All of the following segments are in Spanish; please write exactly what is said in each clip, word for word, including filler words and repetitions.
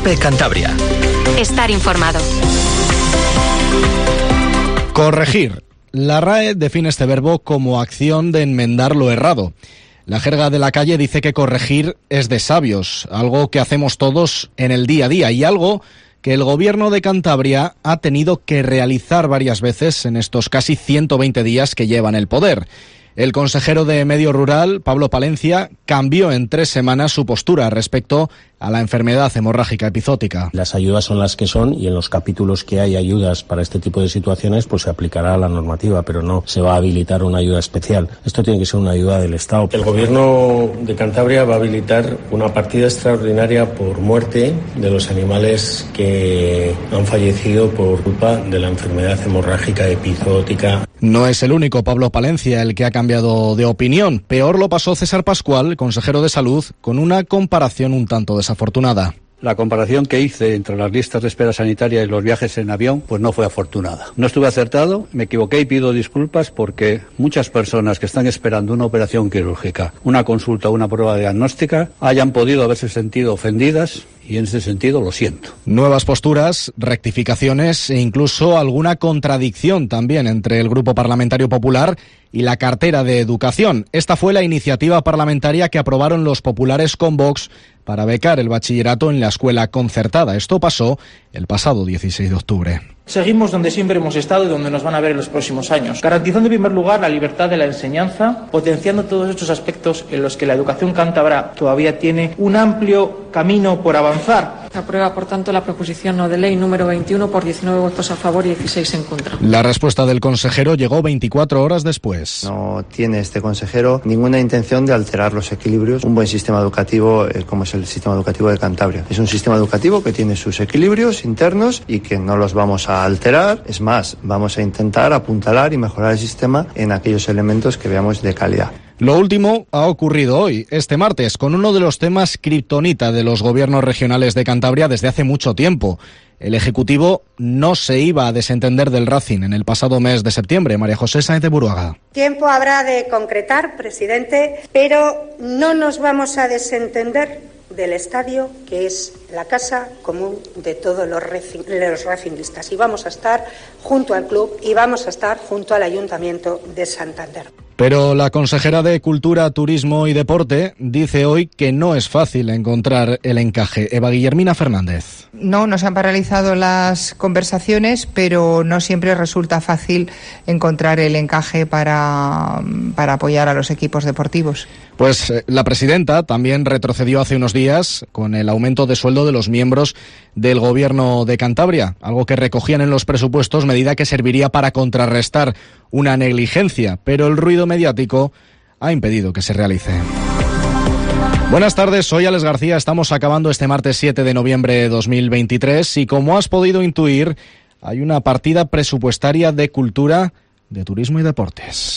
COPE Cantabria. Estar informado. Corregir. La R A E define este verbo como acción de enmendar lo errado. La jerga de la calle dice que corregir es de sabios, algo que hacemos todos en el día a día y algo que el Gobierno de Cantabria ha tenido que realizar varias veces en estos casi ciento veinte días que llevan el poder. El consejero de Medio Rural, Pablo Palencia, cambió en tres semanas su postura respecto a la enfermedad hemorrágica epizótica. Las ayudas son las que son y en los capítulos que hay ayudas para este tipo de situaciones pues se aplicará la normativa, pero no se va a habilitar una ayuda especial. Esto tiene que ser una ayuda del Estado. El Gobierno de Cantabria va a habilitar una partida extraordinaria por muerte de los animales que han fallecido por culpa de la enfermedad hemorrágica epizótica. No es el único Pablo Palencia el que ha cambiado de opinión. Peor lo pasó César Pascual, consejero de Salud, con una comparación un tanto desafortunada. La comparación que hice entre las listas de espera sanitaria y los viajes en avión, pues no fue afortunada. No estuve acertado, me equivoqué y pido disculpas porque muchas personas que están esperando una operación quirúrgica, una consulta o una prueba diagnóstica, hayan podido haberse sentido ofendidas y en ese sentido lo siento. Nuevas posturas, rectificaciones e incluso alguna contradicción también entre el Grupo Parlamentario Popular y la cartera de Educación. Esta fue la iniciativa parlamentaria que aprobaron los populares con Vox para becar el bachillerato en la escuela concertada. Esto pasó el pasado dieciséis de octubre. Seguimos donde siempre hemos estado y donde nos van a ver en los próximos años, garantizando en primer lugar la libertad de la enseñanza, potenciando todos estos aspectos en los que la educación cántabra todavía tiene un amplio camino por avanzar. Aprueba, por tanto, la proposición no de ley número veintiuno por diecinueve votos a favor y dieciséis en contra. La respuesta del consejero llegó veinticuatro horas después. No tiene este consejero ninguna intención de alterar los equilibrios. Un buen sistema educativo eh, como es el sistema educativo de Cantabria. Es un sistema educativo que tiene sus equilibrios internos y que no los vamos a alterar. Es más, vamos a intentar apuntalar y mejorar el sistema en aquellos elementos que veamos de calidad. Lo último ha ocurrido hoy, este martes, con uno de los temas kriptonita de los gobiernos regionales de Cantabria desde hace mucho tiempo. El Ejecutivo no se iba a desentender del Racing en el pasado mes de septiembre. María José Sáenz de Buruaga. Tiempo habrá de concretar, presidente, pero no nos vamos a desentender del estadio, que es la casa común de todos los, los racinguistas. Y vamos a estar junto al club y vamos a estar junto al Ayuntamiento de Santander. Pero la consejera de Cultura, Turismo y Deporte dice hoy que no es fácil encontrar el encaje. Eva Guillermina Fernández. No, nos han paralizado las conversaciones, pero no siempre resulta fácil encontrar el encaje para, para apoyar a los equipos deportivos. Pues eh, la presidenta también retrocedió hace unos días con el aumento de sueldo de los miembros del Gobierno de Cantabria, algo que recogían en los presupuestos, medida que serviría para contrarrestar una negligencia, pero el ruido mediático ha impedido que se realice. Buenas tardes, soy Alex García, estamos acabando este martes siete de noviembre de dos mil veintitrés y como has podido intuir, hay una partida presupuestaria de cultura, de turismo y deportes.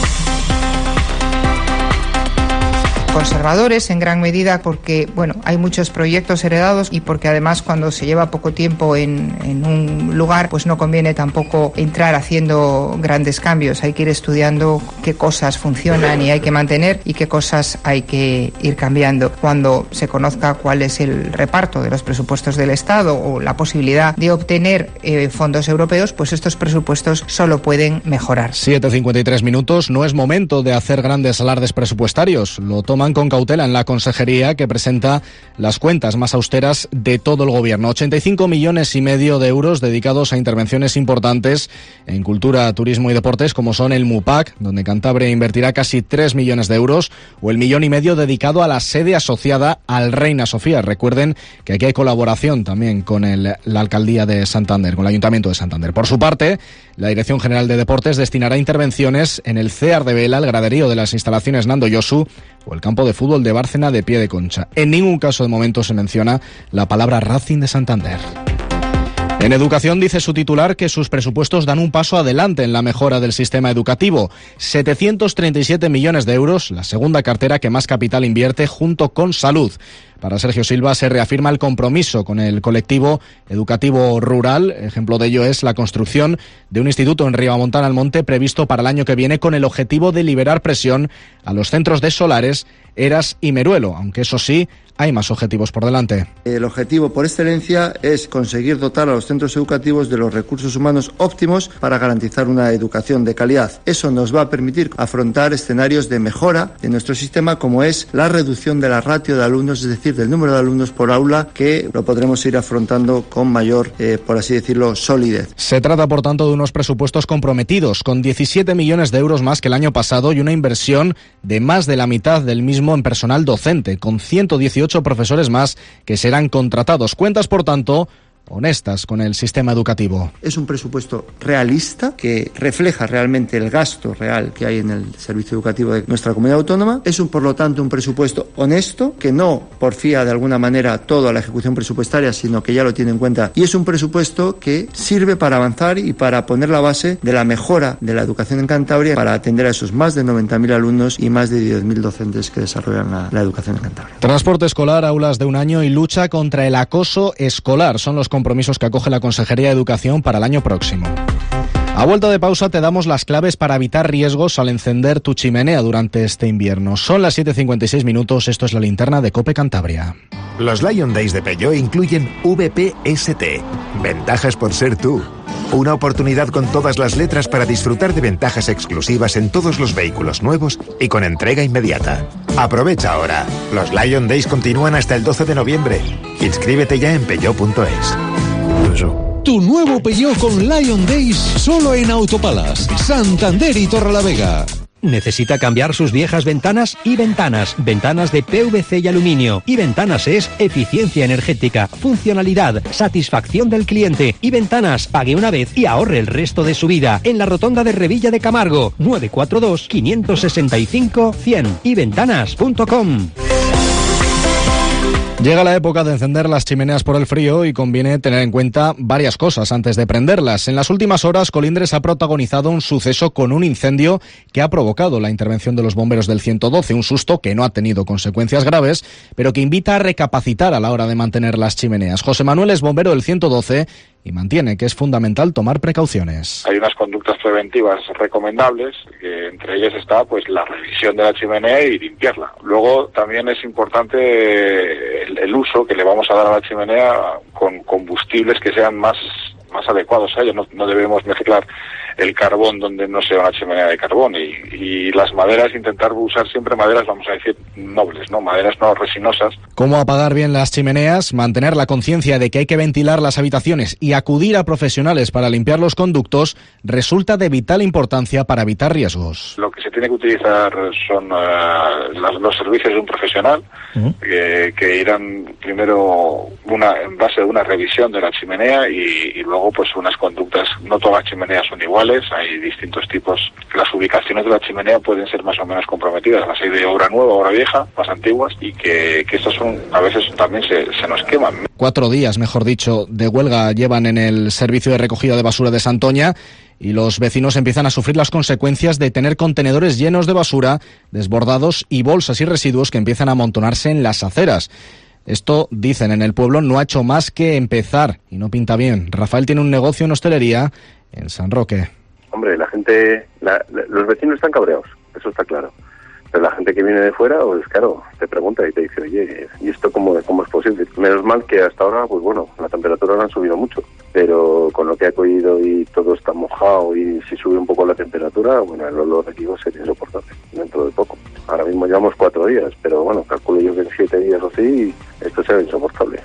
Conservadores en gran medida porque, bueno, hay muchos proyectos heredados y porque además cuando se lleva poco tiempo en, en un lugar, pues no conviene tampoco entrar haciendo grandes cambios. Hay que ir estudiando qué cosas funcionan y hay que mantener y qué cosas hay que ir cambiando. Cuando se conozca cuál es el reparto de los presupuestos del Estado o la posibilidad de obtener eh, fondos europeos, pues estos presupuestos solo pueden mejorar. siete cincuenta y tres minutos, no es momento de hacer grandes alardes presupuestarios. Lo toman con cautela en la consejería que presenta las cuentas más austeras de todo el gobierno. ochenta y cinco millones y medio de euros dedicados a intervenciones importantes en cultura, turismo y deportes como son el MUPAC, donde Cantabria invertirá casi tres millones de euros, o el millón y medio dedicado a la sede asociada al Reina Sofía. Recuerden que aquí hay colaboración también con el, la alcaldía de Santander, con el Ayuntamiento de Santander. Por su parte, la Dirección General de Deportes destinará intervenciones en el C E A R de Vela, el graderío de las instalaciones Nando Yosu o el campo de fútbol de Bárcena de Pie de Concha. En ningún caso de momento se menciona la palabra Racing de Santander. En educación dice su titular que sus presupuestos dan un paso adelante en la mejora del sistema educativo. setecientos treinta y siete millones de euros, la segunda cartera que más capital invierte junto con salud. Para Sergio Silva se reafirma el compromiso con el colectivo educativo rural. Ejemplo de ello es la construcción de un instituto en Ribamontana al Monte previsto para el año que viene con el objetivo de liberar presión a los centros de Solares, Eras y Meruelo, aunque eso sí, hay más objetivos por delante. El objetivo por excelencia es conseguir dotar a los centros educativos de los recursos humanos óptimos para garantizar una educación de calidad. Eso nos va a permitir afrontar escenarios de mejora de nuestro sistema, como es la reducción de la ratio de alumnos, es decir, del número de alumnos por aula, que lo podremos ir afrontando con mayor, eh, por así decirlo, solidez. Se trata, por tanto, de unos presupuestos comprometidos, con diecisiete millones de euros más que el año pasado y una inversión de más de la mitad del mismo en personal docente, con ciento dieciocho profesores más que serán contratados. Cuentas, por tanto, honestas con el sistema educativo. Es un presupuesto realista que refleja realmente el gasto real que hay en el servicio educativo de nuestra comunidad autónoma. Es un, por lo tanto, un presupuesto honesto que no porfía de alguna manera todo a la ejecución presupuestaria, sino que ya lo tiene en cuenta. Y es un presupuesto que sirve para avanzar y para poner la base de la mejora de la educación en Cantabria, para atender a esos más de noventa mil alumnos y más de diez mil docentes que desarrollan la, la educación en Cantabria. Transporte escolar, aulas de un año y lucha contra el acoso escolar son los compromisos que acoge la Consejería de Educación para el año próximo. A vuelta de pausa te damos las claves para evitar riesgos al encender tu chimenea durante este invierno. Son las siete y cincuenta y seis minutos, esto es la linterna de COPE Cantabria. Los Lion Days de Peugeot incluyen V P S T, ventajas por ser tú. Una oportunidad con todas las letras para disfrutar de ventajas exclusivas en todos los vehículos nuevos y con entrega inmediata. Aprovecha ahora. Los Lion Days continúan hasta el doce de noviembre. Inscríbete ya en peugeot punto es. Tu nuevo Peugeot con Lion Days solo en Autopalas, Santander y Torrelavega. ¿Necesita cambiar sus viejas ventanas? Y Ventanas, ventanas de P V C y aluminio. Y Ventanas es eficiencia energética, funcionalidad, satisfacción del cliente. Y Ventanas, pague una vez y ahorre el resto de su vida. En la rotonda de Revilla de Camargo, nueve cuatro dos, cinco seis cinco, cien y ventanas punto com. Llega la época de encender las chimeneas por el frío y conviene tener en cuenta varias cosas antes de prenderlas. En las últimas horas, Colindres ha protagonizado un suceso con un incendio que ha provocado la intervención de los bomberos del ciento doce, un susto que no ha tenido consecuencias graves, pero que invita a recapacitar a la hora de mantener las chimeneas. José Manuel es bombero del ciento doce y mantiene que es fundamental tomar precauciones. Hay unas conductas preventivas recomendables, que entre ellas está pues la revisión de la chimenea y limpiarla. Luego también es importante el, el uso que le vamos a dar a la chimenea con combustibles que sean más, más adecuados a ella. No, no debemos mezclar el carbón donde no sea una chimenea de carbón y, y las maderas, intentar usar siempre maderas, vamos a decir, nobles, ¿no? Maderas no resinosas. ¿Cómo apagar bien las chimeneas? Mantener la conciencia de que hay que ventilar las habitaciones y acudir a profesionales para limpiar los conductos resulta de vital importancia para evitar riesgos. Lo que se tiene que utilizar son uh, las, los servicios de un profesional uh-huh. que, que irán primero una, en base a una revisión de la chimenea y, y luego pues unas conductas. No todas las chimeneas son iguales. Hay distintos tipos. Las ubicaciones de la chimenea pueden ser más o menos comprometidas. Las hay de obra nueva, obra vieja, más antiguas, y que, que estas son, a veces también se, se nos queman. Cuatro días, mejor dicho, de huelga llevan en el servicio de recogida de basura de Santoña y los vecinos empiezan a sufrir las consecuencias de tener contenedores llenos de basura, desbordados y bolsas y residuos que empiezan a amontonarse en las aceras. Esto, dicen en el pueblo, no ha hecho más que empezar y no pinta bien. Rafael tiene un negocio en hostelería en San Roque. Hombre, la gente, la, la, los vecinos están cabreados, eso está claro. Pero la gente que viene de fuera, pues claro, te pregunta y te dice, oye, ¿y esto cómo, cómo es posible? Menos mal que hasta ahora, pues bueno, la temperatura no ha subido mucho, pero con lo que ha cogido y todo está mojado y si sube un poco la temperatura, bueno, el olor aquí va a ser insoportable dentro de poco. Ahora mismo llevamos cuatro días, pero bueno, calculo yo que en siete días o así, esto será insoportable.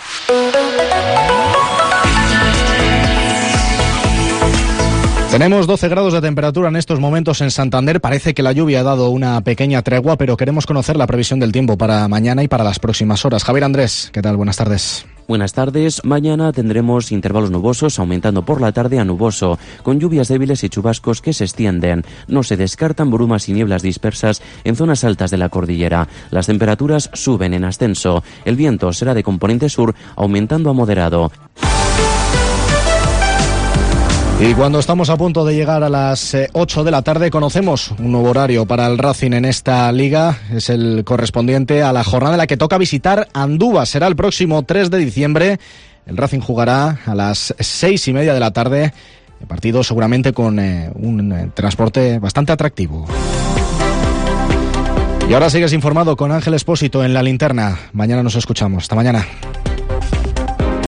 Tenemos doce grados de temperatura en estos momentos en Santander. Parece que la lluvia ha dado una pequeña tregua, pero queremos conocer la previsión del tiempo para mañana y para las próximas horas. Javier Andrés, ¿qué tal? Buenas tardes. Buenas tardes. Mañana tendremos intervalos nubosos, aumentando por la tarde a nuboso, con lluvias débiles y chubascos que se extienden. No se descartan brumas y nieblas dispersas en zonas altas de la cordillera. Las temperaturas suben en ascenso. El viento será de componente sur, aumentando a moderado. Y cuando estamos a punto de llegar a las ocho de la tarde, conocemos un nuevo horario para el Racing en esta liga. Es el correspondiente a la jornada en la que toca visitar Andúba. Será el próximo tres de diciembre. El Racing jugará a las seis y media de la tarde. El partido seguramente con eh, un eh, transporte bastante atractivo. Y ahora sigues informado con Ángel Expósito en La Linterna. Mañana nos escuchamos. Hasta mañana.